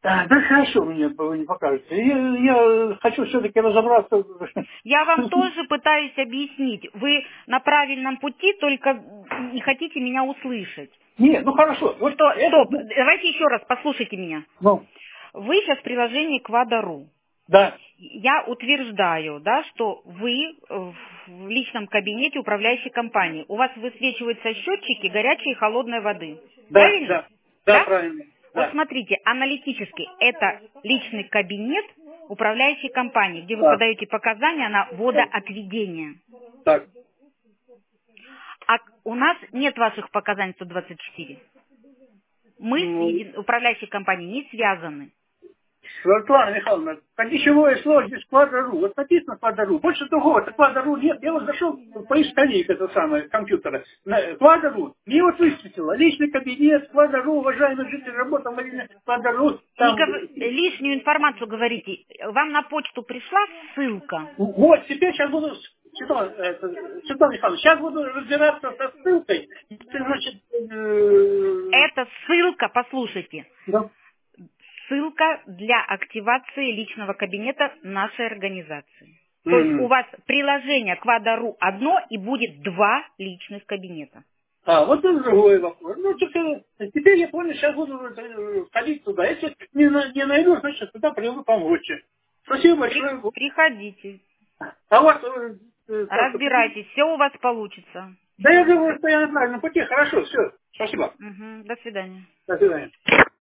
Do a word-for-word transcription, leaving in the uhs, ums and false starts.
Да, да хорошо, мне вы не покажете. Я, я хочу все-таки разобраться. Я вам тоже пытаюсь объяснить. Вы на правильном пути, только не хотите меня услышать. Нет, ну хорошо. Вот Что, это... стоп, давайте еще раз, послушайте меня. Ну, Вы сейчас в приложении Квада.ру. да. Я утверждаю, да, что вы в личном кабинете управляющей компании. У вас высвечиваются счетчики горячей и холодной воды. Да, Правильно? да, да, да, правильно. Вот Да. смотрите, аналитически это личный кабинет управляющей компании, где вы Да. подаете показания на водоотведение. Так. А у нас нет ваших показаний сто двадцать четыре. Мы Ну, с еди- управляющей компанией не связаны. Светлана Михайловна, ключевое слово здесь Квада.ру. Вот написано Квада.ру. Больше другого, это Квада.ру нет. Я вот зашел в поисковик это самое, компьютера. На- Квада.ру. Мне вот высветило. Личный кабинет, Квада.ру, уважаемый житель, работа в Марине, Квада.ру. Там... Никак лишнюю информацию говорите. Вам на почту пришла ссылка? Вот, теперь сейчас буду... Светлана, это, Светлана Михайловна, сейчас буду разбираться со ссылкой. Если, значит... э, Это ссылка, послушайте. да. Ссылка для активации личного кабинета нашей организации. То Мгм. есть у вас приложение Квада.ру одно и будет два личных кабинета. А, вот это другой вопрос. Ну, теперь, теперь я понял, сейчас буду э, ходить туда. Если не, на- не найду, значит, туда приеду помочь. Спасибо При- большое. приходите, А у вас... э, э, как-то- разбирайтесь, все у вас получится. Да я думаю, что я на правильном пути. Хорошо, все. Спасибо. Мгм, до свидания. До свидания.